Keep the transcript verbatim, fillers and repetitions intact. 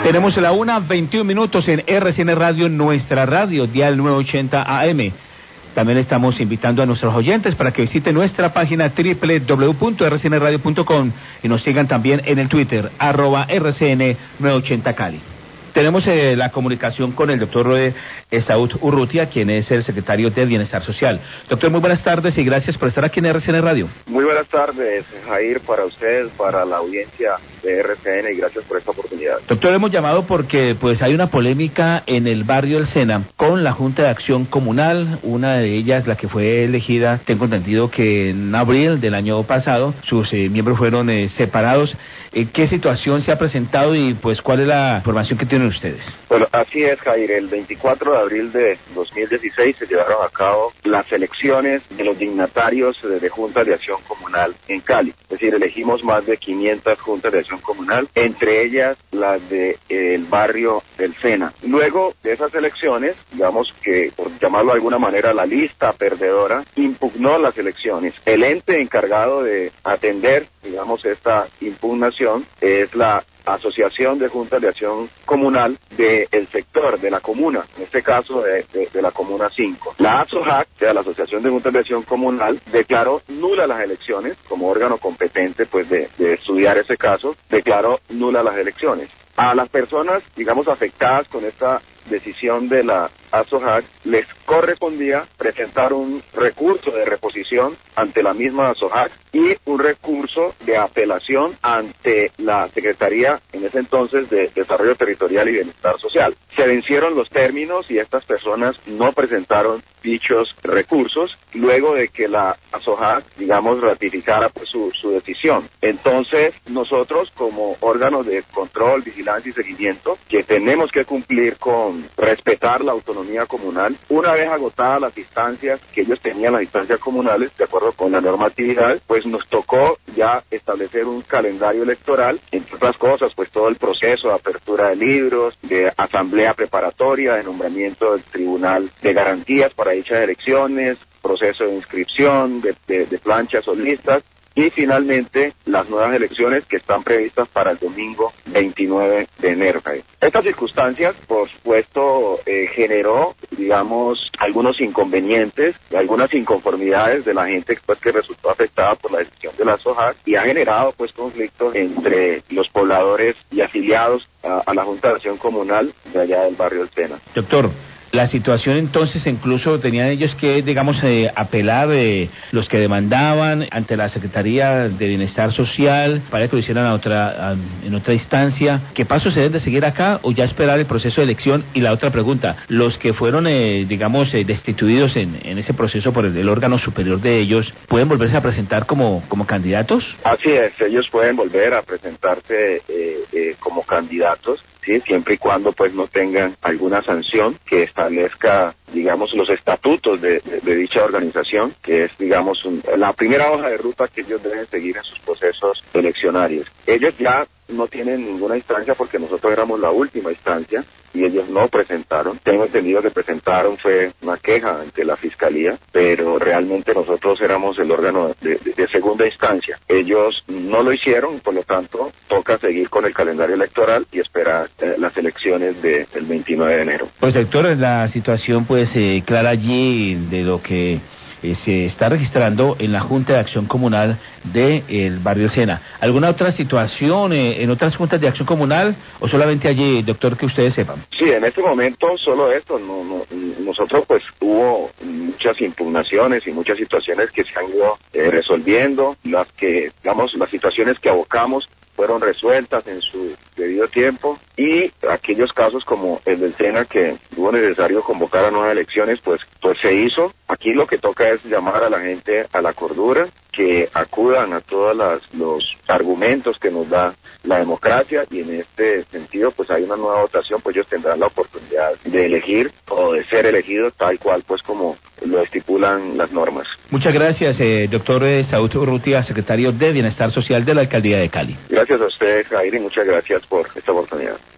Tenemos la una veintiún minutos en R C N Radio, nuestra radio, dial novecientos ochenta A M. También estamos invitando a nuestros oyentes para que visiten nuestra página doble u doble u doble u punto r c n radio punto com y nos sigan también en el Twitter, arroba R C N novecientos ochenta Cali. Tenemos eh, la comunicación con el doctor eh, Esaú Urrutia, quien es el secretario de Bienestar Social. Doctor, muy buenas tardes y gracias por estar aquí en R C N Radio. Muy buenas tardes, Jair, para usted, para la audiencia de R C N, y gracias por esta oportunidad. Doctor, hemos llamado porque pues hay una polémica en el barrio El Sena con la Junta de Acción Comunal, una de ellas, la que fue elegida, tengo entendido que en abril del año pasado, sus eh, miembros fueron eh, separados. Eh, ¿Qué situación se ha presentado y pues cuál es la información que tienen ustedes? Bueno, así es, Jair. El veinticuatro de abril de dos mil dieciséis se llevaron a cabo las elecciones de los dignatarios de, de Juntas de Acción Comunal en Cali. Es decir, elegimos más de quinientas juntas de acción comunal, entre ellas las de eh, el barrio del Sena. Luego de esas elecciones, digamos que, por llamarlo de alguna manera, la lista perdedora impugnó las elecciones. El ente encargado de atender, digamos, esta impugnación es la Asociación de Juntas de Acción Comunal del sector, de la comuna, en este caso de, de, de la Comuna cinco. La ASOJAC, o sea, la Asociación de Juntas de Acción Comunal, declaró nulas las elecciones, como órgano competente pues de, de estudiar ese caso, declaró nulas las elecciones. A las personas, digamos, afectadas con esta decisión de la ASOJAC, les correspondía presentar un recurso de reposición ante la misma ASOJAC y un recurso de apelación ante la Secretaría, en ese entonces, de Desarrollo Territorial y Bienestar Social. Se vencieron los términos y estas personas no presentaron dichos recursos luego de que la ASOJAC, digamos, ratificara pues, su, su decisión. Entonces, nosotros como órganos de control, vigilancia y seguimiento, que tenemos que cumplir con respetar la autonomía comunal, una vez agotadas las instancias que ellos tenían, las instancias comunales, de acuerdo con la normatividad, pues nos tocó ya establecer un calendario electoral, entre otras cosas, pues todo el proceso de apertura de libros, de asamblea preparatoria, de nombramiento del Tribunal de Garantías para dichas elecciones, proceso de inscripción, de, de, de planchas o listas, y finalmente las nuevas elecciones que están previstas para el domingo veintinueve de enero. Estas circunstancias, por supuesto, eh, generó, digamos, algunos inconvenientes, algunas inconformidades de la gente pues, que resultó afectada por la decisión de la ASOJAC y ha generado pues conflictos entre los pobladores y afiliados a, a la Junta de Acción Comunal de allá del barrio del Sena. Doctor, la situación entonces incluso tenían ellos que, digamos, eh, apelar eh, los que demandaban ante la Secretaría de Bienestar Social para que lo hicieran a otra, a, en otra instancia. ¿Qué pasos se deben de seguir acá o ya esperar el proceso de elección? Y la otra pregunta, los que fueron, eh, digamos, eh, destituidos en, en ese proceso por el, el órgano superior de ellos, ¿pueden volverse a presentar como, como candidatos? Así es, ellos pueden volver a presentarse eh, eh, como candidatos, sí, siempre y cuando pues no tengan alguna sanción que establezca, digamos, los estatutos de, de, de dicha organización, que es, digamos, un, la primera hoja de ruta que ellos deben seguir en sus procesos eleccionarios. Ellos ya no tienen ninguna instancia porque nosotros éramos la última instancia y ellos no presentaron. Tengo entendido que presentaron fue una queja ante la Fiscalía, pero realmente nosotros éramos el órgano de, de, de segunda instancia. Ellos no lo hicieron, por lo tanto toca seguir con el calendario electoral y esperar eh, las elecciones de, del veintinueve de enero. Pues doctor, la situación pues eh, clara allí de lo que Eh, se está registrando en la Junta de Acción Comunal del barrio Sena. ¿Alguna otra situación eh, en otras juntas de acción comunal o solamente allí, doctor, que ustedes sepan? Sí, en este momento solo esto. No, no, nosotros pues hubo muchas impugnaciones y muchas situaciones que se han ido eh, resolviendo, las que, digamos, las situaciones que abocamos fueron resueltas en su debido tiempo y aquellos casos como el del Sena que hubo necesario convocar a nuevas elecciones, pues pues se hizo. Aquí lo que toca es llamar a la gente a la cordura, que acudan a todos las, los argumentos que nos da la democracia y en este sentido pues hay una nueva votación, pues ellos tendrán la oportunidad de elegir o de ser elegidos tal cual pues como lo estipulan las normas. Muchas gracias, eh, doctor Esaú Urrutia, secretario de Bienestar Social de la Alcaldía de Cali. Gracias a ustedes, Jair, y muchas gracias por esta oportunidad.